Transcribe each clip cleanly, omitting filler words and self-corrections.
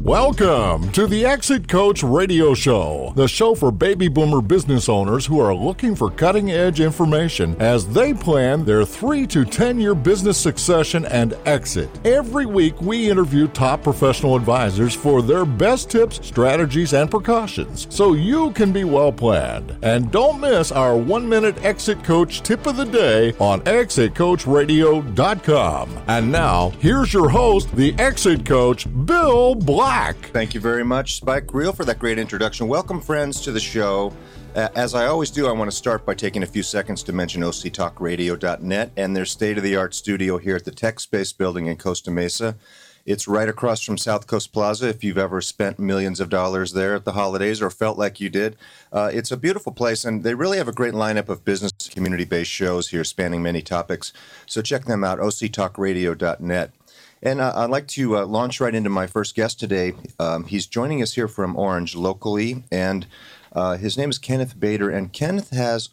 Welcome to the Exit Coach Radio Show, the show for baby boomer business owners who are looking for cutting-edge information as they plan their 3 to 10-year business succession and exit. Every week, we interview top professional advisors for their best tips, strategies, and precautions, so you can be well-planned. And don't miss our 1-minute Exit Coach tip of the day on ExitCoachRadio.com. And now, here's your host, the Exit Coach, Bill Black. Thank you very much, Spike Reel, for that great introduction. Welcome, friends, to the show. As I always do, I want to start by taking a few seconds to mention OCTalkRadio.net and their state-of-the-art studio here at the Tech Space building in Costa Mesa. It's right across from South Coast Plaza, if you've ever spent millions of dollars there at the holidays or felt like you did. It's a beautiful place, and they really have a great lineup of business community-based shows here spanning many topics. So check them out, OCTalkRadio.net. And I'd like to launch right into my first guest today. He's joining us here from Orange locally, and his name is Kenneth Bader. And Kenneth has,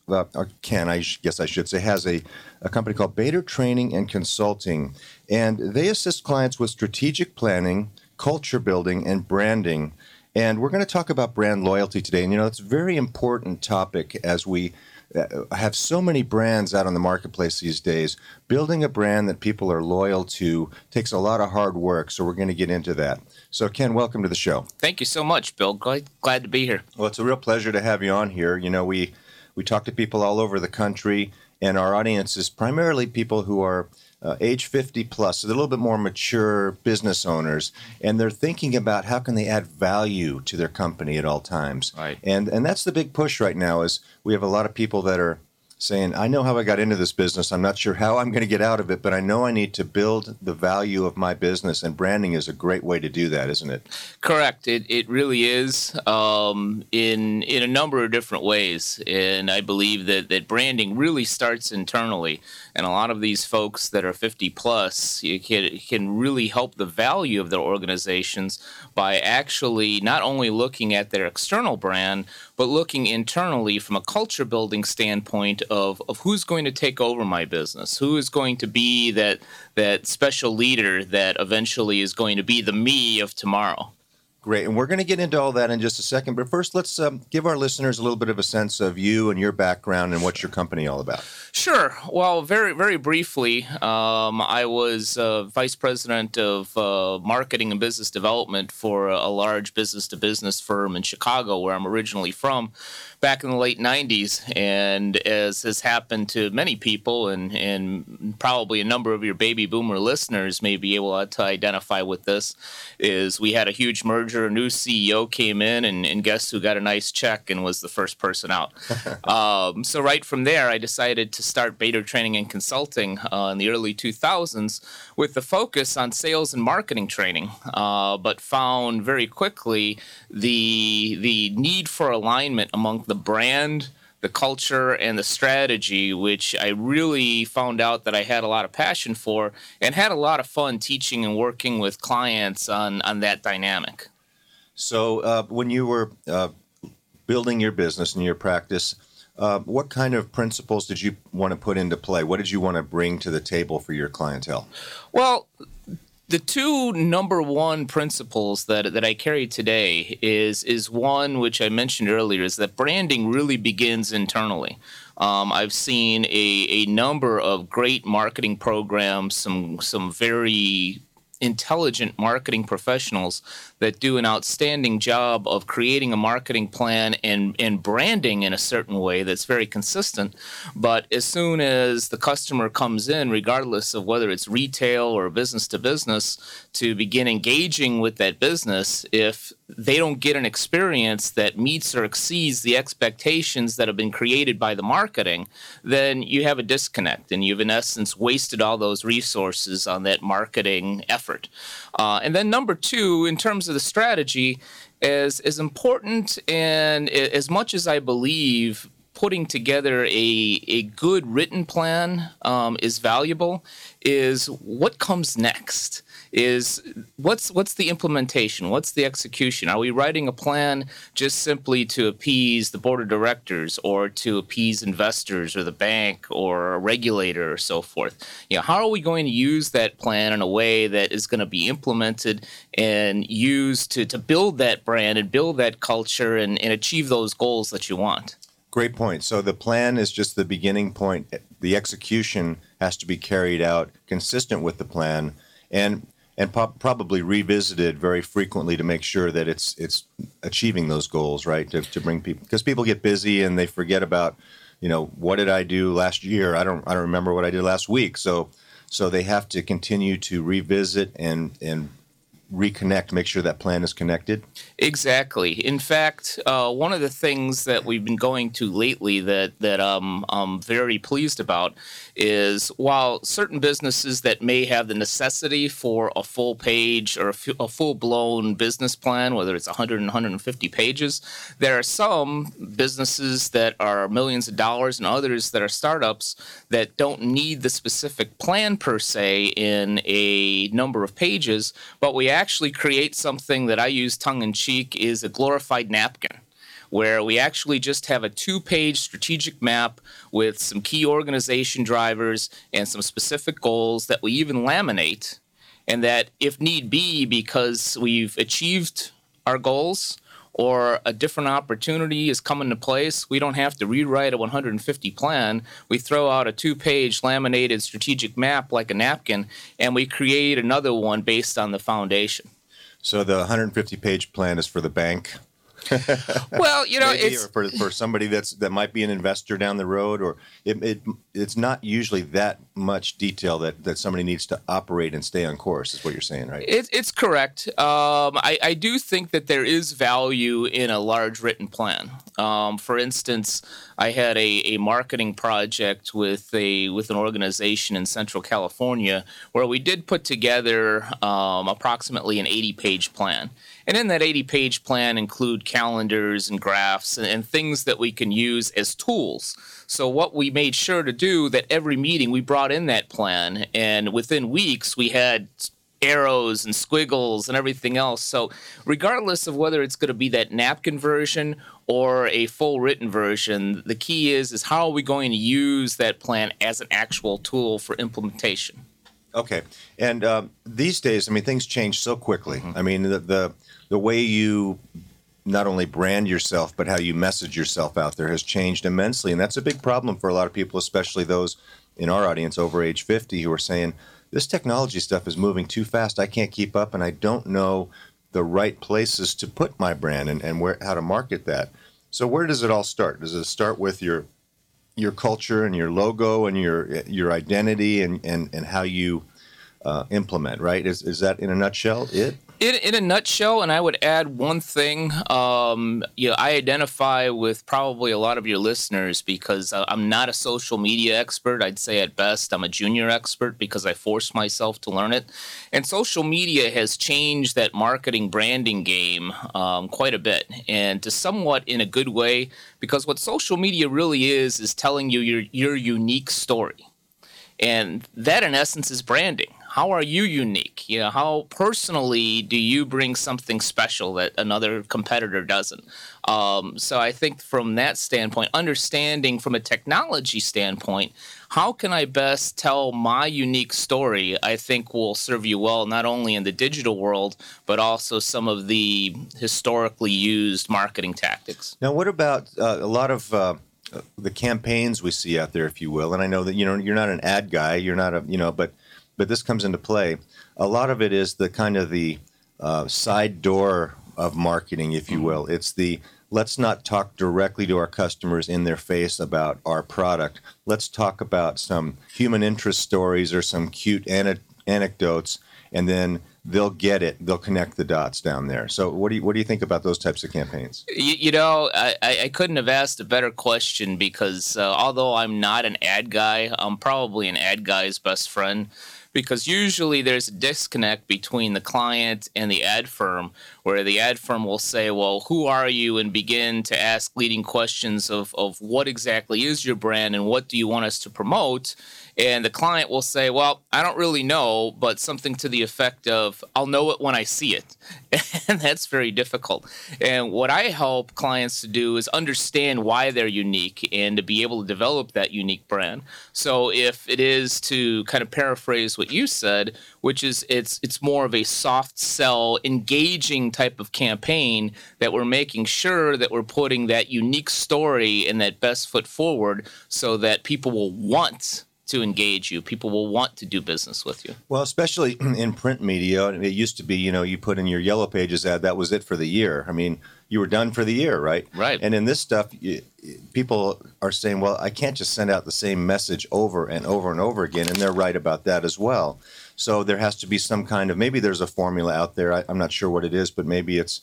has a company called Bader Training and Consulting. And they assist clients with strategic planning, culture building, and branding. And we're going to talk about brand loyalty today. And, it's a very important topic as we have so many brands out on the marketplace these days. Building a brand that people are loyal to takes a lot of hard work, so we're going to get into that. So, Ken, welcome to the show. Thank you so much, Bill. Glad to be here. Well, it's a real pleasure to have you on here. We talk to people all over the country, and our audience is primarily people who are age 50 plus, so they're a little bit more mature business owners, and they're thinking about how can they add value to their company at all times. Right. And that's the big push right now is we have a lot of people that are saying, I know how I got into this business. I'm not sure how I'm going to get out of it, but I know I need to build the value of my business, and branding is a great way to do that, isn't it? Correct. It really is in a number of different ways, and I believe that branding really starts internally, and a lot of these folks that are 50 plus can really help the value of their organizations by actually not only looking at their external brand, but looking internally from a culture building standpoint of who's going to take over my business, who is going to be that special leader that eventually is going to be the me of tomorrow. Great, and we're going to get into all that in just a second, but first let's give our listeners a little bit of a sense of you and your background and what's your company all about. Sure. Well, very, very briefly, I was vice president of marketing and business development for a large business-to-business firm in Chicago, where I'm originally from, back in the late 90s. And as has happened to many people, and probably a number of your baby boomer listeners may be able to identify with this, is we had a huge merger. A new CEO came in, and guess who got a nice check and was the first person out. So right from there, I decided to start Bader Training and Consulting in the early 2000s with the focus on sales and marketing training, but found very quickly the need for alignment among the brand, the culture, and the strategy, which I really found out that I had a lot of passion for and had a lot of fun teaching and working with clients on that dynamic. So when you were building your business and your practice, what kind of principles did you want to put into play? What did you want to bring to the table for your clientele? Well, the two number one principles that I carry today is one which I mentioned earlier, is that branding really begins internally. I've seen a number of great marketing programs, some very intelligent marketing professionals that do an outstanding job of creating a marketing plan and branding in a certain way that's very consistent. But as soon as the customer comes in, regardless of whether it's retail or business to business, to begin engaging with that business, if they don't get an experience that meets or exceeds the expectations that have been created by the marketing, then you have a disconnect, and you've in essence wasted all those resources on that marketing effort. And then number two, in terms of the strategy, is important, and as much as I believe putting together a good written plan is valuable, is what comes next. is what's the implementation? What's the execution? Are we writing a plan just simply to appease the board of directors or to appease investors or the bank or a regulator or so forth? How are we going to use that plan in a way that is going to be implemented and used to build that brand and build that culture and achieve those goals that you want? Great point. So the plan is just the beginning point. The execution has to be carried out consistent with the plan and probably revisited very frequently to make sure that it's achieving those goals, right? To bring people, because people get busy and they forget about, what did I do last year? I don't remember what I did last week. So they have to continue to revisit and reconnect, make sure that plan is connected? Exactly. In fact, one of the things that we've been going to lately that I'm very pleased about is while certain businesses that may have the necessity for a full page or a full-blown business plan, whether it's 100 and 150 pages, there are some businesses that are millions of dollars and others that are startups that don't need the specific plan per se in a number of pages, but we actually create something that I use tongue-in-cheek is a glorified napkin, where we actually just have a 2-page strategic map with some key organization drivers and some specific goals that we even laminate, and that if need be, because we've achieved our goals or a different opportunity is coming to place, we don't have to rewrite a 150 plan. We throw out a 2-page laminated strategic map like a napkin, and we create another one based on the foundation. So the 150-page plan is for the bank? Well, maybe, it's or for somebody that might be an investor down the road, or it's not usually that much detail that somebody needs to operate and stay on course, is what you're saying, right? It's correct. I do think that there is value in a large written plan. For instance, I had a marketing project with an organization in Central California where we did put together approximately an 80-page plan. And in that 80-page plan include calendars and graphs and things that we can use as tools. So what we made sure to do, that every meeting we brought in that plan, and within weeks we had arrows and squiggles and everything else. So regardless of whether it's going to be that napkin version or a full written version, the key is how are we going to use that plan as an actual tool for implementation? Okay. And these days, things change so quickly. Mm-hmm. The way you not only brand yourself, but how you message yourself out there has changed immensely. And that's a big problem for a lot of people, especially those in our audience over age 50 who are saying, this technology stuff is moving too fast. I can't keep up, and I don't know the right places to put my brand and how to market that. So where does it all start? Does it start with your culture and your logo and your identity and how you implement, right? Is that in a nutshell it? In a nutshell, and I would add one thing, I identify with probably a lot of your listeners because I'm not a social media expert. I'd say at best I'm a junior expert because I forced myself to learn it. And social media has changed that marketing branding game quite a bit, and to somewhat in a good way, because what social media really is telling you your unique story. And that, in essence, is branding. How are you unique? How personally do you bring something special that another competitor doesn't? So I think from that standpoint, understanding from a technology standpoint, how can I best tell my unique story, I think will serve you well, not only in the digital world, but also some of the historically used marketing tactics. Now, what about a lot of the campaigns we see out there, if you will? And I know that, you're not an ad guy, you're not but this comes into play. A lot of it is the kind of the side door of marketing, if you will. It's the let's not talk directly to our customers in their face about our product. Let's talk about some human interest stories or some cute anecdotes, and then they'll get it. They'll connect the dots down there. So what do you think about those types of campaigns? I couldn't have asked a better question because although I'm not an ad guy, I'm probably an ad guy's best friend, because usually there's a disconnect between the client and the ad firm, where the ad firm will say, well, who are you, and begin to ask leading questions of what exactly is your brand and what do you want us to promote. And the client will say, well, I don't really know, but something to the effect of, I'll know it when I see it. And that's very difficult. And what I help clients to do is understand why they're unique and to be able to develop that unique brand. So if it is to kind of paraphrase what you said, which is it's more of a soft sell, engaging type of campaign, that we're making sure that we're putting that unique story and that best foot forward so that people will want to engage you. People will want to do business with you. Well, especially in print media, it used to be, you put in your Yellow Pages ad, that was it for the year. I mean, you were done for the year, right? Right. And in this stuff, people are saying, well, I can't just send out the same message over and over and over again, and they're right about that as well. So there has to be some kind of, maybe there's a formula out there. I'm not sure what it is, but maybe it's,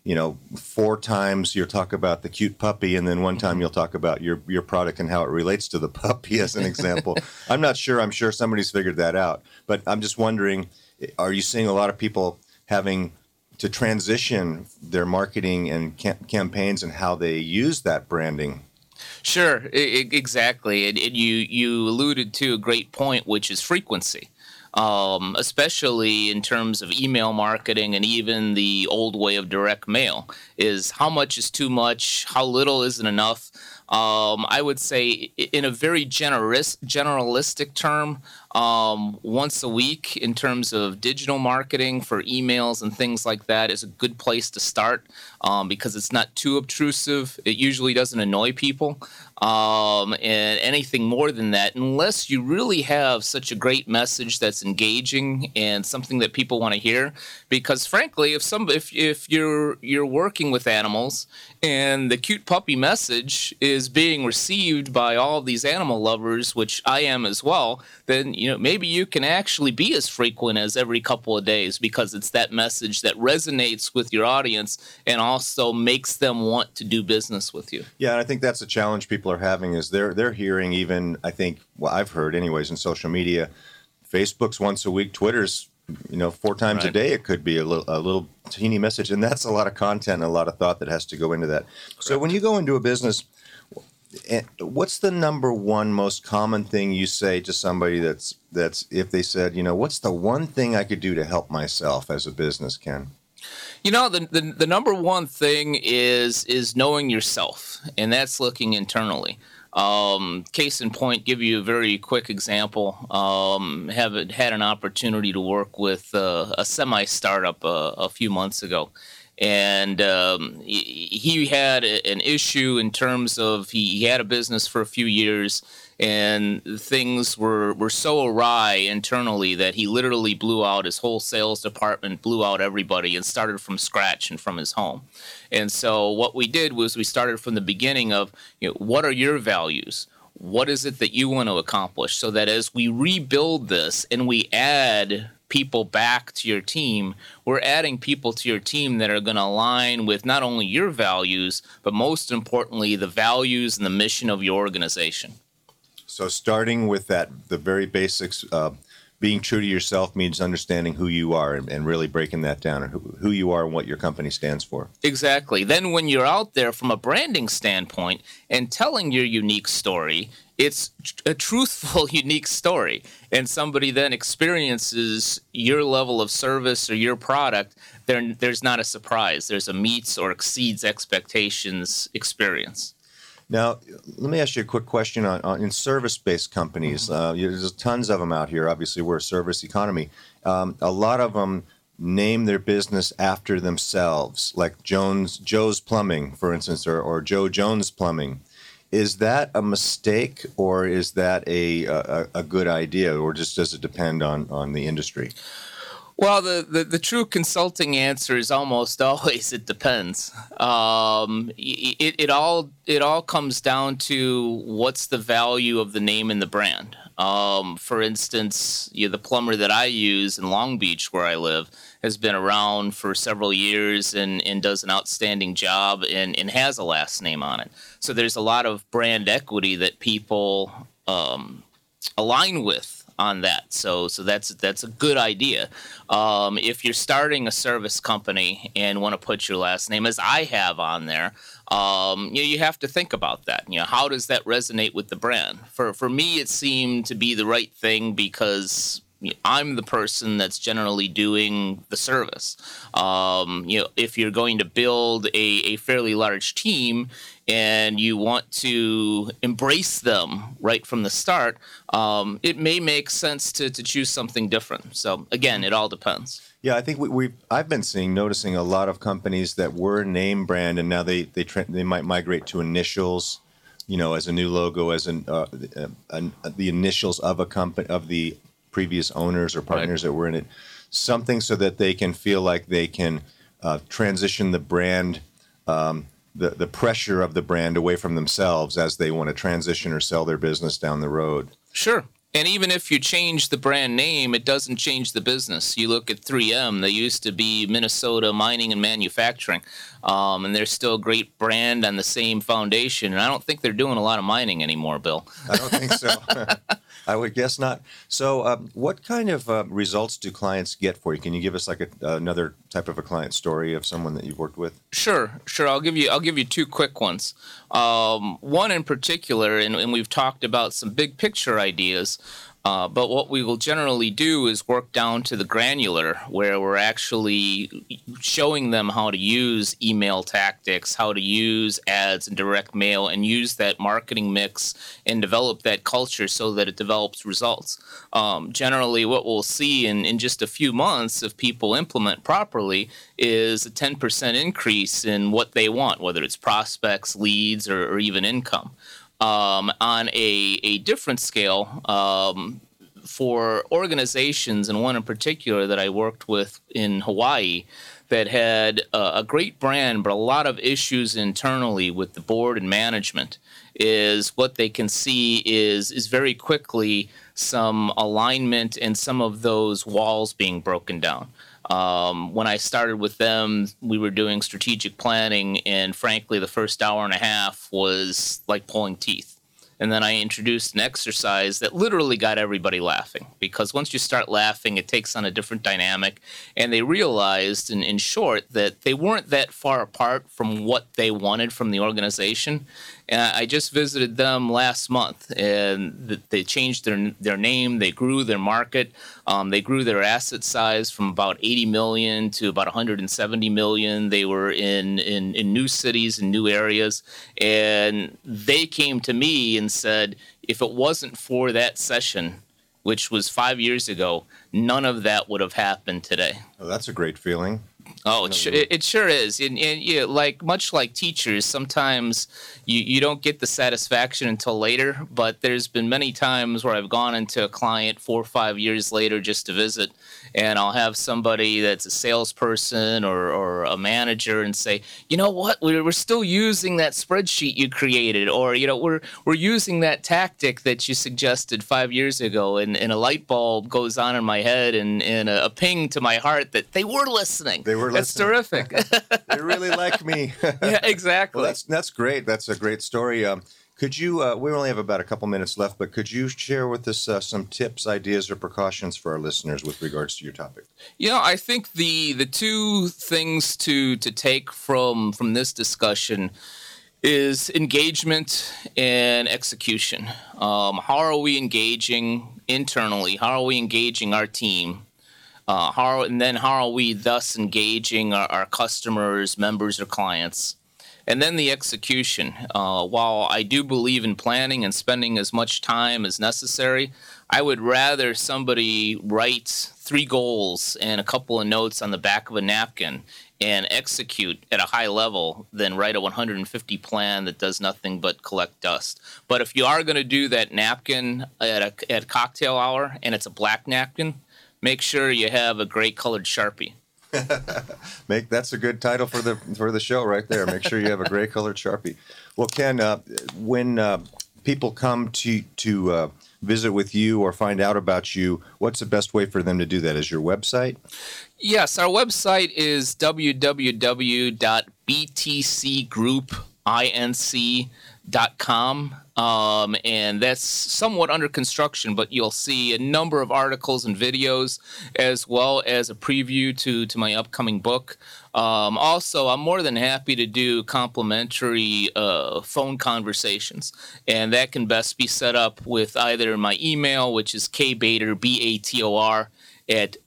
4 times you'll talk about the cute puppy, and then 1 time you'll talk about your product and how it relates to the puppy, as an example. I'm not sure. I'm sure somebody's figured that out. But I'm just wondering, are you seeing a lot of people having to transition their marketing and campaigns and how they use that branding? Sure, exactly. And you alluded to a great point, which is frequency. Especially in terms of email marketing and even the old way of direct mail, is how much is too much, how little isn't enough. I would say in a very generalistic term, once a week in terms of digital marketing for emails and things like that is a good place to start, because it's not too obtrusive. It usually doesn't annoy people. And anything more than that, unless you really have such a great message that's engaging and something that people want to hear. Because frankly, if you're working with animals and the cute puppy message is being received by all of these animal lovers, which I am as well, then maybe you can actually be as frequent as every couple of days, because it's that message that resonates with your audience and also makes them want to do business with you. Yeah, and I think that's a challenge people are having, is they're hearing, even, I think, well, I've heard anyways in social media, Facebook's once a week, Twitter's 4 times Right. a day. It could be a little teeny message, and that's a lot of content and a lot of thought that has to go into that. Correct. So when you go into a business, what's the number one most common thing you say to somebody that's if they said, what's the one thing I could do to help myself as a business, Ken? The number one thing is knowing yourself, and that's looking internally. Case in point, give you a very quick example. Had an opportunity to work with a semi-startup a few months ago. And he had an issue in terms of he had a business for a few years, and things were so awry internally that he literally blew out his whole sales department, blew out everybody, and started from scratch and from his home. And so what we did was we started from the beginning of, what are your values? What is it that you want to accomplish? So that as we rebuild this and we add people back to your team, we're adding people to your team that are going to align with not only your values, but most importantly, the values and the mission of your organization. So starting with the very basics, being true to yourself means understanding who you are and really breaking that down, and who you are and what your company stands for. Exactly. Then when you're out there from a branding standpoint and telling your unique story, it's a truthful, unique story, and somebody then experiences your level of service or your product, there's not a surprise. There's a meets or exceeds expectations experience. Now, let me ask you a quick question on in service-based companies. There's tons of them out here. Obviously, we're a service economy. A lot of them name their business after themselves, like Joe's Plumbing, for instance, or Joe Jones Plumbing. Is that a mistake, or is that a good idea, or just does it depend on the industry? Well, the true consulting answer is almost always it depends. It all comes down to what's the value of the name and the brand. For instance, the plumber that I use in Long Beach, where I live, has been around for several years and does an outstanding job and has a last name on it. So there's a lot of brand equity that people align with on that. So that's a good idea. If you're starting a service company and want to put your last name, as I have on there, you have to think about that. How does that resonate with the brand? For me, it seemed to be the right thing because I'm the person that's generally doing the service. If you're going to build a fairly large team and you want to embrace them right from the start, it may make sense to choose something different. So again, it all depends. Yeah, I think I've been noticing a lot of companies that were name brand, and now they might migrate to initials, as a new logo, as the initials of a company, of the previous owners or partners that were in it, something so that they can feel like they can transition the brand, the pressure of the brand away from themselves as they want to transition or sell their business down the road. Sure. And even if you change the brand name, it doesn't change the business. You look at 3M, they used to be Minnesota Mining and Manufacturing, and they're still a great brand on the same foundation. And I don't think they're doing a lot of mining anymore, Bill. I don't think so. I would guess not. So what kind of results do clients get for you? Can you give us like another type of a client story of someone that you've worked with? Sure. I'll give you two quick ones. One in particular, and we've talked about some big picture ideas, but what we will generally do is work down to the granular, where we're actually showing them how to use email tactics, how to use ads and direct mail, and use that marketing mix and develop that culture so that it develops results. Generally, what we'll see in just a few months, if people implement properly, is a 10% increase in what they want, whether it's prospects, leads, or even income. On a different scale, for organizations, and one in particular that I worked with in Hawaii that had a great brand but a lot of issues internally with the board and management, is what they can see is very quickly some alignment and some of those walls being broken down. When I started with them, we were doing strategic planning, and frankly, the first hour and a half was like pulling teeth. And then I introduced an exercise that literally got everybody laughing, because once you start laughing, it takes on a different dynamic. And they realized, in short, that they weren't that far apart from what they wanted from the organization. And I just visited them last month, and they changed their name. They grew their market. They grew their asset size from about 80 million to about 170 million. They were in new cities and new areas. And they came to me and said, if it wasn't for that session, which was 5 years ago, none of that would have happened today. Oh, that's a great feeling. Oh, it sure is. And yeah, much like teachers, sometimes you don't get the satisfaction until later. But there's been many times where I've gone into a client 4 or 5 years later just to visit, and I'll have somebody that's a salesperson or a manager and say, you know what, we're still using that spreadsheet you created, or we're using that tactic that you suggested 5 years ago, and a light bulb goes on in my head and a ping to my heart that they were listening. That's terrific. They really like me. Yeah, exactly. Well, that's great. That's a great story. Could you, we only have about a couple minutes left, but could you share with us some tips, ideas, or precautions for our listeners with regards to your topic? I think the two things to take from this discussion is engagement and execution. How are we engaging internally? How are we engaging our team? How are we thus engaging our customers, members, or clients? And then the execution. While I do believe in planning and spending as much time as necessary, I would rather somebody write 3 goals and a couple of notes on the back of a napkin and execute at a high level than write a 150 plan that does nothing but collect dust. But if you are going to do that napkin at a cocktail hour and it's a black napkin, make sure you have a gray colored Sharpie. That's a good title for the show right there. Make sure you have a gray colored Sharpie. Well, Ken, when people come to visit with you or find out about you, what's the best way for them to do that? Is your website? Yes, our website is www.btcgroupinc.com. exitcoach.com. And that's somewhat under construction, but you'll see a number of articles and videos as well as a preview to my upcoming book. Also, I'm more than happy to do complimentary phone conversations, and that can best be set up with either my email, which is kbator, BATOR, at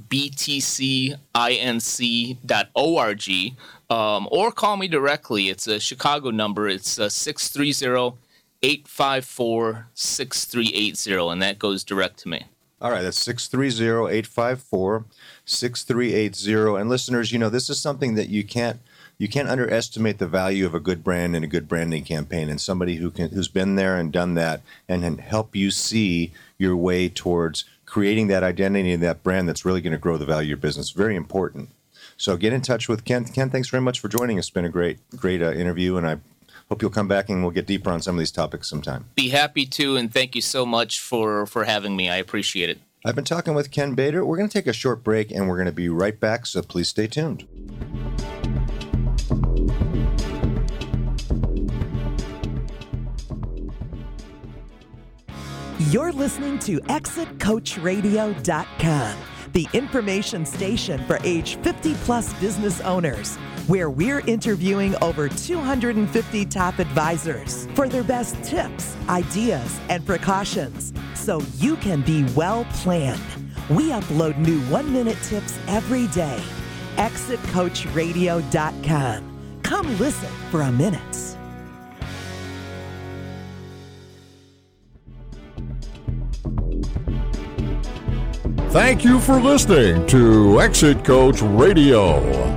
btcinc.org, or call me directly. It's a Chicago number. It's 630-854-6380, and that goes direct to me. All right, that's 630-854-6380. And listeners, this is something that you can't underestimate the value of a good brand and a good branding campaign, and somebody who's been there and done that and can help you see your way towards creating that identity and that brand that's really going to grow the value of your business. Very important. So get in touch with Ken. Ken, thanks very much for joining us. It's been a great interview, and I hope you'll come back and we'll get deeper on some of these topics sometime. Be happy to, and thank you so much for having me. I appreciate it. I've been talking with Ken Bader. We're going to take a short break, and we're going to be right back, so please stay tuned. You're listening to ExitCoachRadio.com, the information station for age 50-plus business owners, where we're interviewing over 250 top advisors for their best tips, ideas, and precautions, so you can be well planned. We upload new 1-minute tips every day. ExitCoachRadio.com. Come listen for a minute. Thank you for listening to Exit Coach Radio.